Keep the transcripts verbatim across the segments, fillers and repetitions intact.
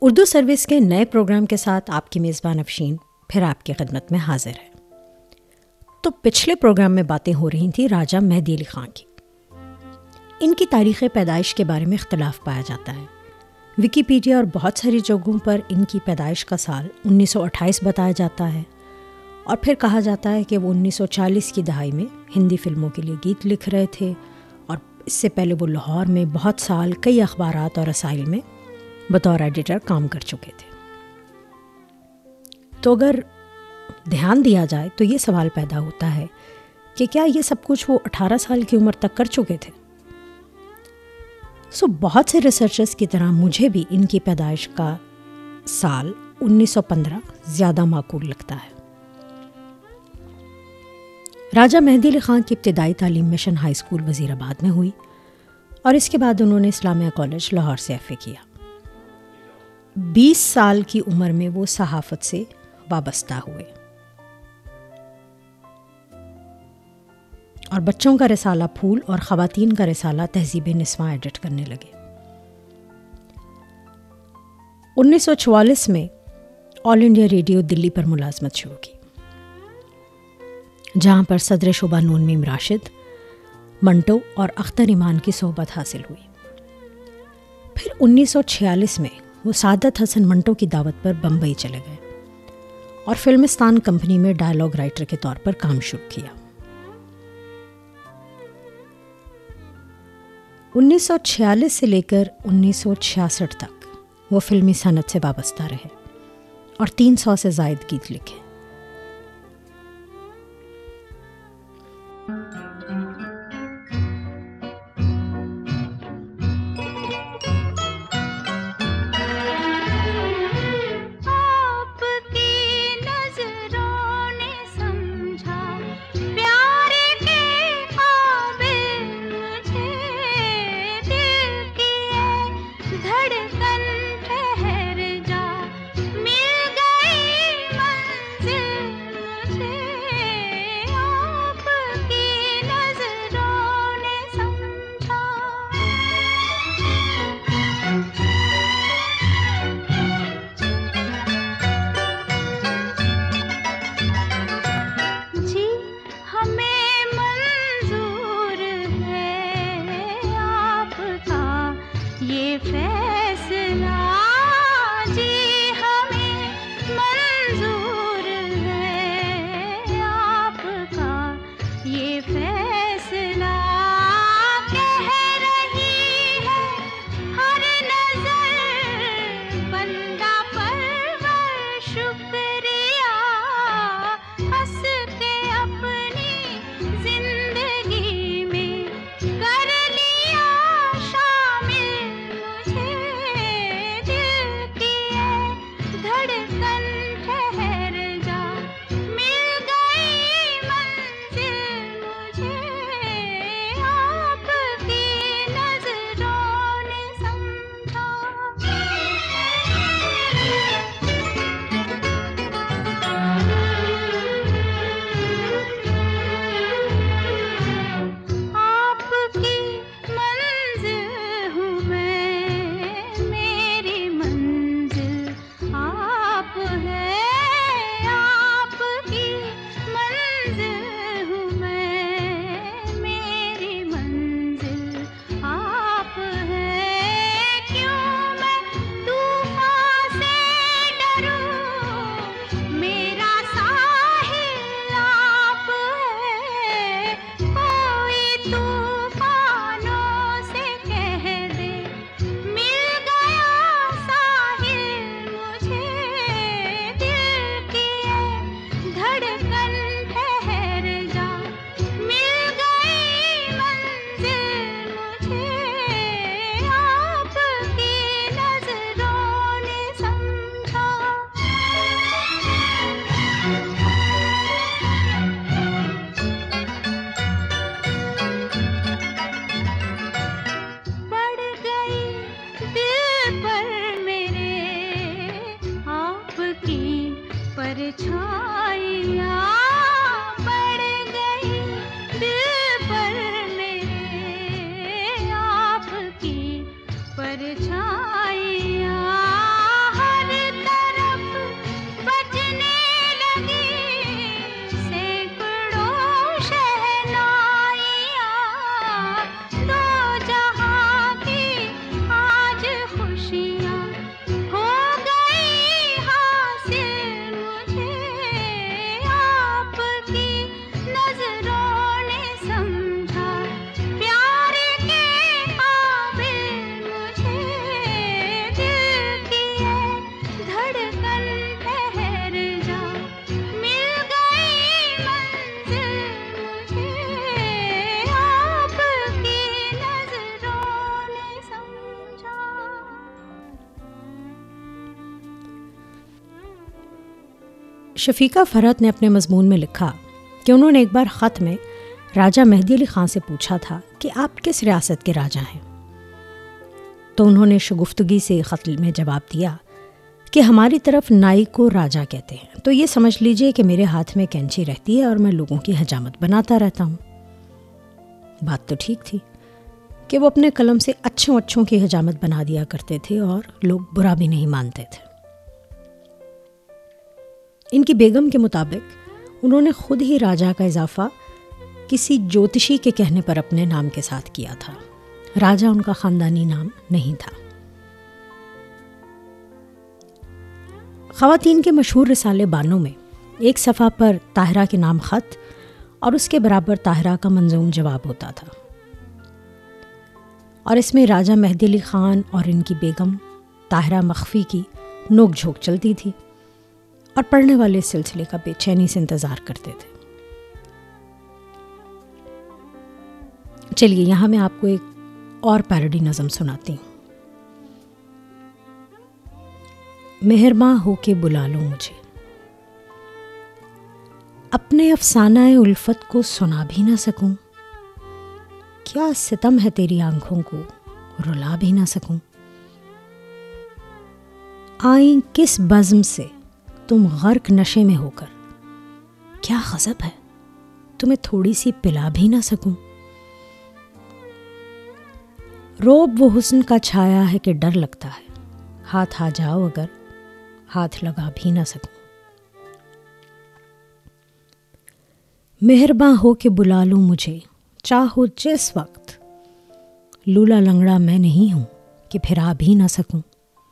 Urdu service के नए programme के साथ आपकी मेज़बान अफशीन फिर आपकी खिदमत में हाजिर है। तो पिछले प्रोग्राम में बातें हो रही थी राजा मेहदी अली ख़ान की। इनकी तारीख़ पैदाइश के बारे में इख्तलाफ पाया जाता है। विकीपीडिया और बहुत सारी जगहों पर इनकी पैदाइश का साल उन्नीस सौ अट्ठाईस बताया जाता है और फिर कहा जाता है कि वो उन्नीस सौ चालीस की दहाई में हिंदी फिल्मों के लिए गीत लिख रहे थे और इससे पहले वो लाहौर में बहुत साल कई अखबारात और रसाइल में बतौर एडिटर काम कर चुके थे। तो अगर ध्यान दिया जाए तो ये सवाल पैदा होता है कि क्या ये सब कुछ वो अठारह साल की उम्र तक कर चुके थे। सो बहुत से रिसर्चर्स की तरह मुझे भी इनकी पैदाइश का साल उन्नीस सौ पंद्रह ज़्यादा माकूल लगता है। राजा मेहदी अली ख़ान की इब्तिदाई तालीम मिशन हाई स्कूल वज़ीराबाद में हुई और इसके बाद उन्होंने इस्लामिया कॉलेज लाहौर से एफ ए किया। बीस साल की उम्र में वो सहाफ़त से वाबस्ता हुए और बच्चों का रिसाला फूल और ख़वातीन का रिसाला तहज़ीब निस्वां एडिट करने लगे। उन्नीस सौ चौवालीस में ऑल इंडिया रेडियो दिल्ली पर मुलाजमत शुरू की, जहाँ पर सदर शुबा नून मीम राशिद, मंटो और अख्तर ईमान की सोहबत हासिल हुई। फिर उन्नीस सौ छियालीस में वो सादत हसन मंटो की दावत पर बम्बई चले गए और फिल्मिस्तान कंपनी में डायलॉग राइटर के तौर पर काम शुरू किया। उन्नीस सौ छियालीस से लेकर उन्नीस सौ छियासठ तक वो फिल्मी सनत से वाबस्ता रहे और तीन सौ से ज़ायद गीत लिखे। परछाइयाँ शफीका फरहत ने अपने मजमून में लिखा कि उन्होंने एक बार ख़त में राजा मेहदी अली ख़ान से पूछा था कि आप किस रियासत के राजा हैं। तो उन्होंने शगुफ्तगी से ख़त में जवाब दिया कि हमारी तरफ नाई को राजा कहते हैं, तो ये समझ लीजिए कि मेरे हाथ में कैंची रहती है और मैं लोगों की हजामत बनाता रहता हूँ। बात तो ठीक थी कि वो अपने कलम से अच्छों अच्छों की हजामत बना दिया करते थे और लोग बुरा भी नहीं मानते थे। इनकी बेगम के मुताबिक उन्होंने खुद ही राजा का इजाफा किसी ज्योतिषी के कहने पर अपने नाम के साथ किया था। राजा उनका खानदानी नाम नहीं था। ख़वातीन के मशहूर रिसाले बानो में एक सफ़ा पर ताहिरा के नाम ख़त और उसके बराबर ताहिरा का मंजूम जवाब होता था और इसमें राजा मेहदी अली ख़ान और इनकी बेगम ताहिरा मख्फी की नोक झोंक चलती थी और पढ़ने वाले इस सिलसिले का बेचैनी से इंतज़ार करते थे। चलिए यहाँ मैं आपको एक और पैरोडी नज़म सुनाती हूँ। मेहरबान हो के बुला लो मुझे, अपने अफसाना-ए उल्फत को सुना भी ना सकूं, क्या सितम है तेरी आंखों को रुला भी ना सकूं। आई किस बज़्म से तुम गर्क नशे में होकर, क्या गज़ब है तुम्हें थोड़ी सी पिला भी ना सकूं। रोब वो हुस्न का छाया है कि डर लगता है, हाथ आ जाओ अगर हाथ लगा भी ना सकूं। मेहरबान हो के बुला लो मुझे चाहो जिस वक्त, लूला लंगड़ा मैं नहीं हूं कि फिरा भी ना सकूं।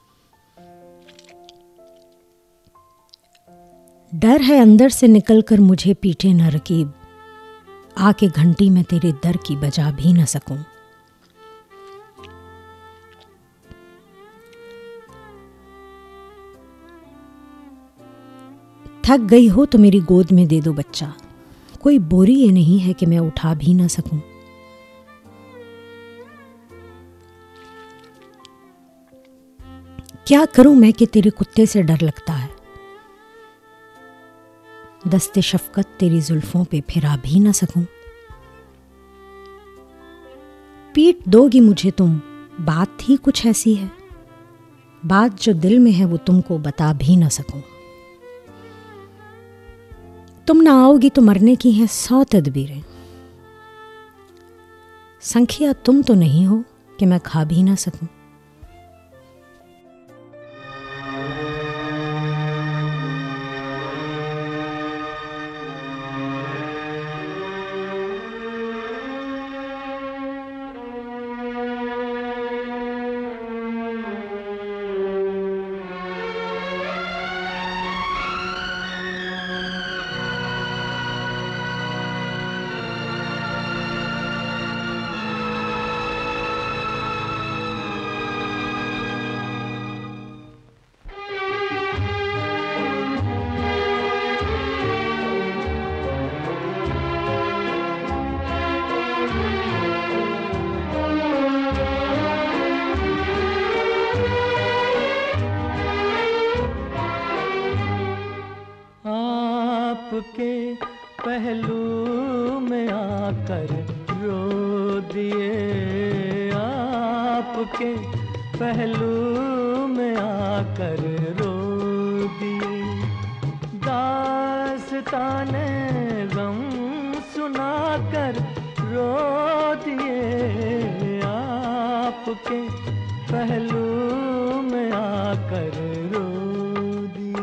डर है अंदर से निकलकर मुझे पीटे न रकीब, आके घंटी में तेरे दर की बजा भी न सकूं। थक गई हो तो मेरी गोद में दे दो बच्चा, कोई बोरी ये नहीं है कि मैं उठा भी ना सकूं। क्या करूं मैं कि तेरे कुत्ते से डर लगता है, दस्ते शफकत तेरी जुल्फों पे फिरा भी ना सकूं। पीट दोगी मुझे तुम, बात ही कुछ ऐसी है, बात जो दिल में है वो तुमको बता भी ना सकूं। तुम ना आओगी तो मरने की हैं सौ तदबीरें, संख्या तुम तो नहीं हो कि मैं खा भी ना सकूं। आपके पहलू में आकर रो दिए, आपके पहलू में आकर रो दिए, दास्ताने गम सुनाकर रो दिए, आपके पहलू में आकर रो दिए।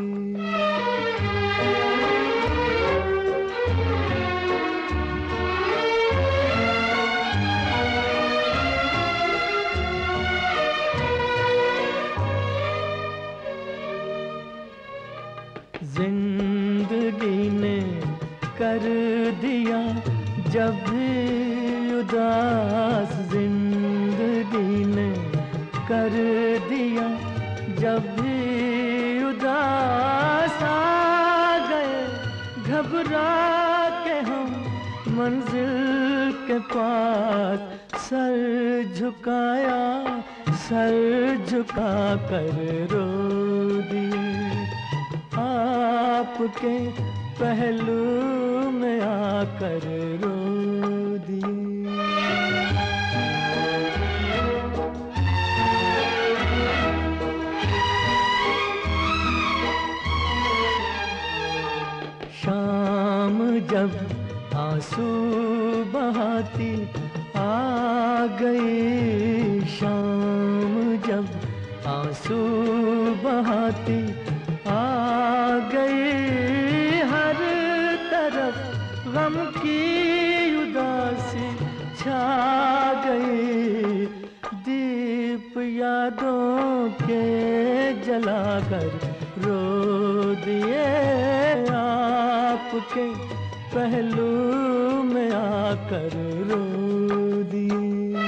जिंदगी ने कर दिया जब भी उदास, जिंदगी ने कर दिया जब भी उदास, आ गए घबरा के हम मंजिल के पास, सर झुकाया सर झुका कर रो दिए, आपके पहलू में आकर रो दिए। शाम जब आंसू बहाती आ गई, शाम जब आंसू बहाती आ गई, हर तरफ गम की उदासी छा गई। दीप यादों के जलाकर रो दिए, आपके पहलू में आकर रो दिए।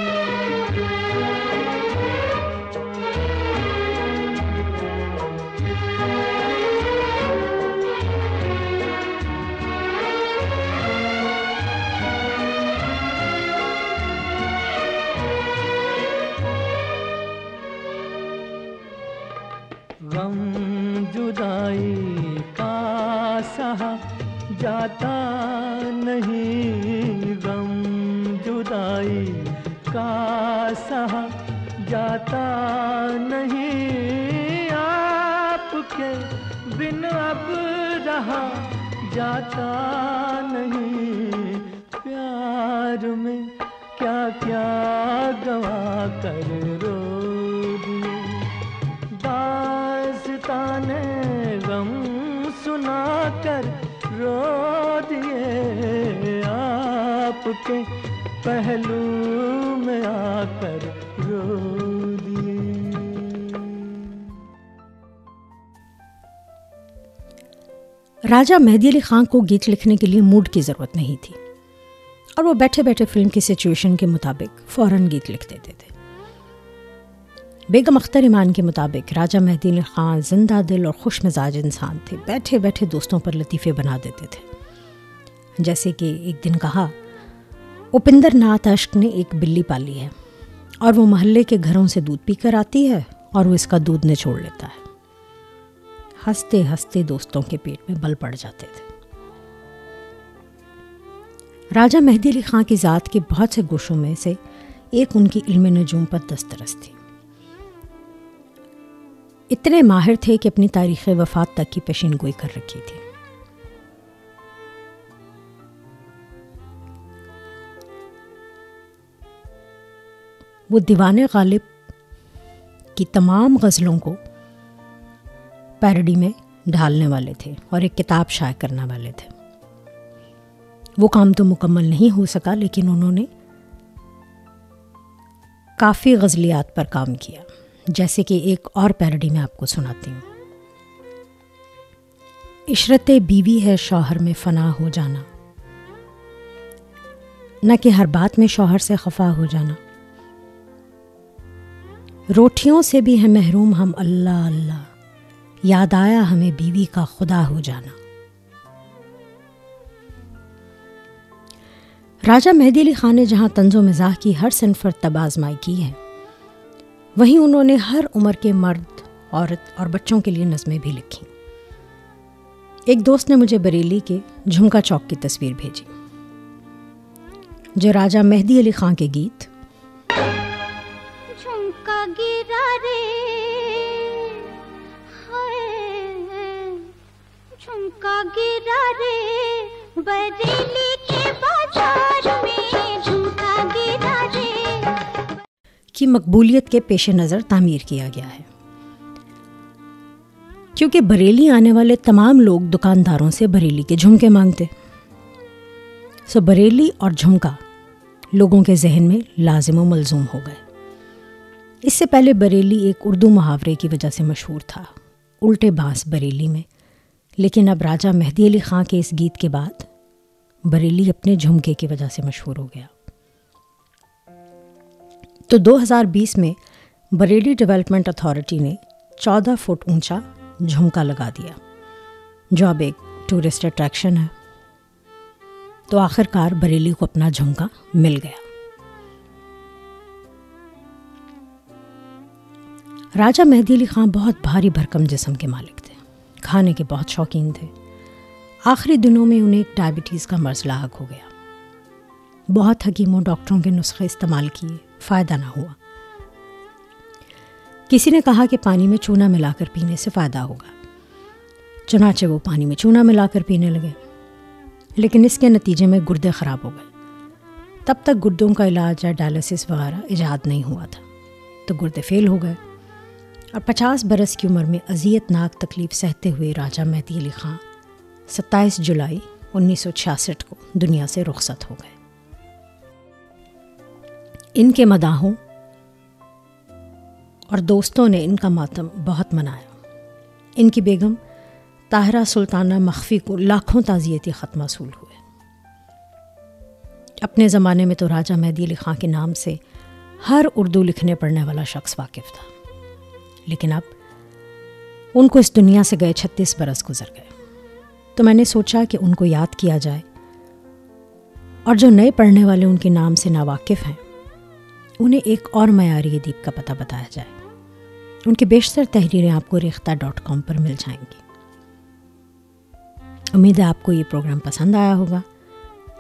गम जुदाई का सहा जाता नहीं, गम जुदाई का सहा जाता नहीं, आपके बिन अब रहा जाता नहीं। प्यार में क्या क्या गवा कर रो दिए, दास्ताने गम सुना कर रो दिए, आपके पहलू में आकर रो दिए। राजा मेहदी अली खां को गीत लिखने के लिए मूड की ज़रूरत नहीं थी और वो बैठे बैठे फिल्म की सिचुएशन के मुताबिक फ़ौरन गीत लिख देते थे। बेगम अख्तर ईमान के मुताबिक राजा मेहदी अली खां जिंदा दिल और खुश मिजाज इंसान थे, बैठे बैठे दोस्तों पर लतीफ़े बना देते थे। जैसे कि एक दिन कहा, उपिंदर नाथ अश्क ने एक बिल्ली पाली है और वो मोहल्ले के घरों से दूध पीकर आती है और वो इसका दूध निचोड़ लेता है। हंसते हंसते दोस्तों के पेट में बल पड़ जाते थे। राजा मेहदी अली खां की ज़ात के बहुत से गोशों में से एक उनकी इल्म नजूम पर दस्तरस थी। इतने माहिर थे कि अपनी तारीख़ वफ़ात तक की पेशीन गोई कर रखी थी। वो दीवाने गालिब की तमाम गज़लों को पैरोडी में ढालने वाले थे और एक किताब शाये करने वाले थे। वो काम तो मुकम्मल नहीं हो सका, लेकिन उन्होंने काफ़ी गज़लियात पर काम किया, जैसे कि एक और पैरोडी में आपको सुनाती हूँ। इशरते बीवी है शौहर में फ़ना हो जाना, न कि हर बात में शौहर से खफा हो जाना। रोटियों से भी है महरूम हम अल्लाह अल्लाह, याद आया हमें बीवी का खुदा हो जाना। राजा मेहदी अली खां ने जहाँ तंज़ो मिज़ाह की हर सिन्फ़ पर तब आज़माई की है, वहीं उन्होंने हर उम्र के मर्द, औरत और बच्चों के लिए नज़में भी लिखी। एक दोस्त ने मुझे बरेली के झुमका चौक की तस्वीर भेजी, जो राजा मेहदी अली खां के गीत झुमका गिरा रे हाय, झुमका गिरा रे बरेली के बाजार में, झुमका गिरा रे की मकबूलियत के पेश नज़र तामीर किया गया है, क्योंकि बरेली आने वाले तमाम लोग दुकानदारों से बरेली के झुमके मांगते। सो बरेली और झुमका लोगों के जहन में लाजिम व मलजूम हो गए। इससे पहले बरेली एक उर्दू मुहावरे की वजह से मशहूर था, उल्टे बांस बरेली में, लेकिन अब राजा मेहदी अली खां के इस गीत के बाद बरेली अपने झुमके की वजह से मशहूर हो गया। तो दो हज़ार बीस में बरेली डेवलपमेंट अथॉरिटी ने चौदह फुट ऊंचा झुमका लगा दिया, जो अब एक टूरिस्ट अट्रैक्शन है। तो आखिरकार बरेली को अपना झुमका मिल गया। राजा मेहदी अली खां बहुत भारी भरकम जिस्म के मालिक थे, खाने के बहुत शौकीन थे। आखिरी दिनों में उन्हें एक डायबिटीज़ का मर्ज लाहक हो गया। बहुत हकीमों डॉक्टरों के नुस्खे इस्तेमाल किए, फ़ायदा ना हुआ। किसी ने कहा कि पानी में चूना मिलाकर पीने से फ़ायदा होगा। चुनाचे वो पानी में चूना मिलाकर पीने लगे, लेकिन इसके नतीजे में गुर्दे ख़राब हो गए। तब तक गुर्दों का इलाज या डायलिसिस वगैरह इजाद नहीं हुआ था, तो गुर्दे फेल हो गए और पचास बरस की उम्र में अज़ियतनाक तकलीफ़ सहते हुए राजा मेहदी अली ख़ां सत्ताईस जुलाई उन्नीस सौ छियासठ को दुनिया से रुखसत हो गए। इनके मदाहों और दोस्तों ने इनका मातम बहुत मनाया। इनकी बेगम ताहिरा सुल्ताना मख्फी को लाखों ताज़ियती ख़त मौसूल हुए। अपने ज़माने में तो राजा मेहदी अली ख़ां के नाम से हर उर्दू लिखने पढ़ने वाला शख्स वाकिफ़ था, लेकिन अब उनको इस दुनिया से गए छत्तीस बरस गुजर गए। तो मैंने सोचा कि उनको याद किया जाए और जो नए पढ़ने वाले उनके नाम से नावाकिफ़ हैं उन्हें एक और मयारी अदीब का पता बताया जाए। उनकी बेशतर तहरीरें आपको रेख्ता डॉट कॉम पर मिल जाएंगी। उम्मीद है आपको ये प्रोग्राम पसंद आया होगा।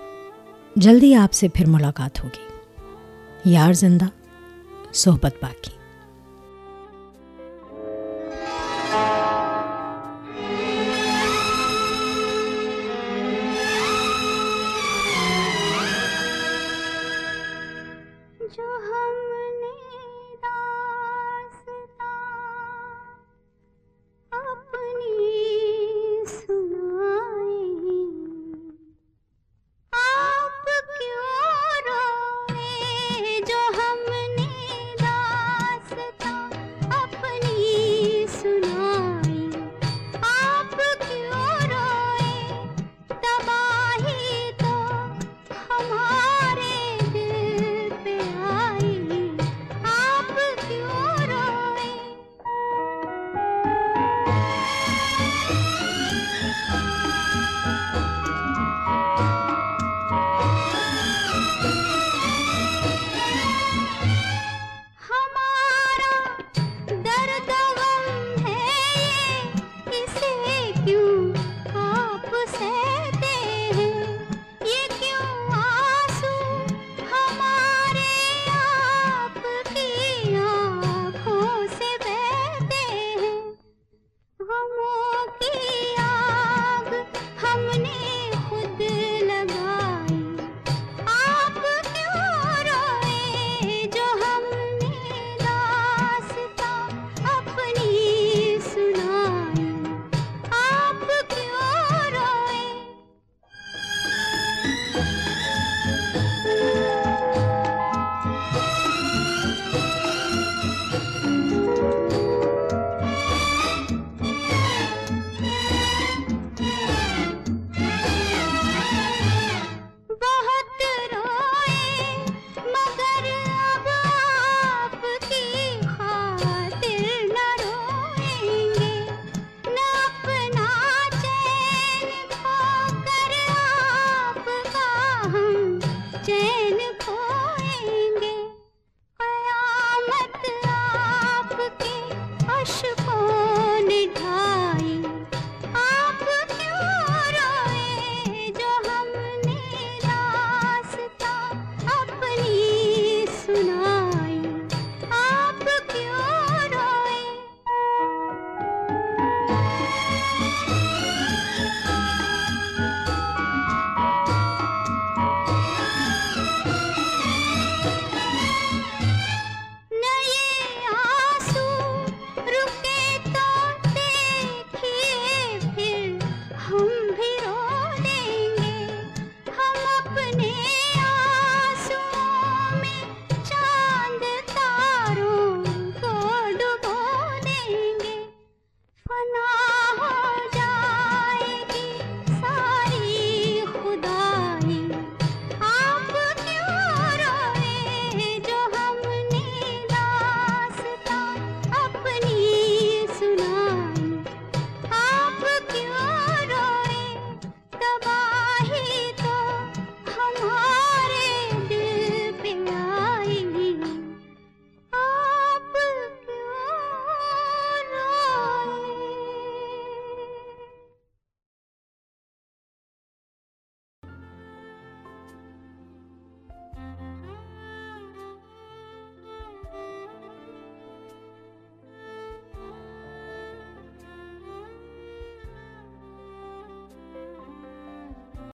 जल्दी आपसे फिर मुलाकात होगी। यार जिंदा, सोहबत बाकी।